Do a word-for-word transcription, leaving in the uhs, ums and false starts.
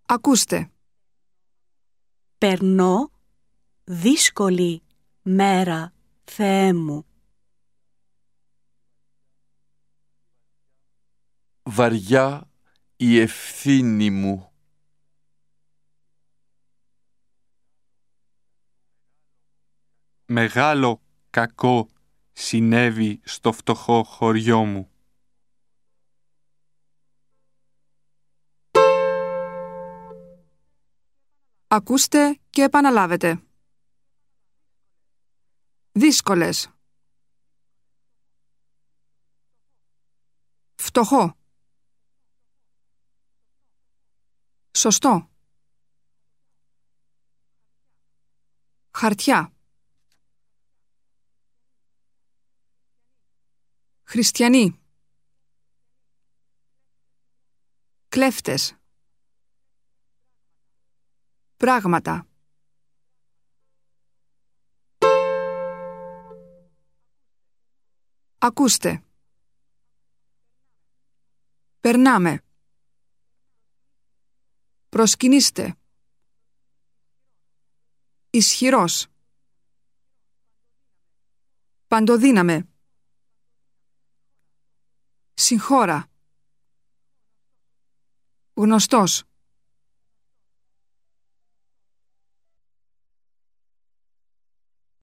Ακούστε. Περνώ δύσκολη μέρα, Θεέ μου. Βαριά η ευθύνη μου. Μεγάλο κακό συνέβη στο φτωχό χωριό μου. Ακούστε και επαναλάβετε. Δύσκολες. Φτωχό. Σωστό. Χαρτιά. Χριστιανοί. Κλέφτες. Πράγματα. Ακούστε. Περνάμε. Προσκυνήστε. Ισχυρός. Παντοδύναμε. Συγχώρα. Γνωστός.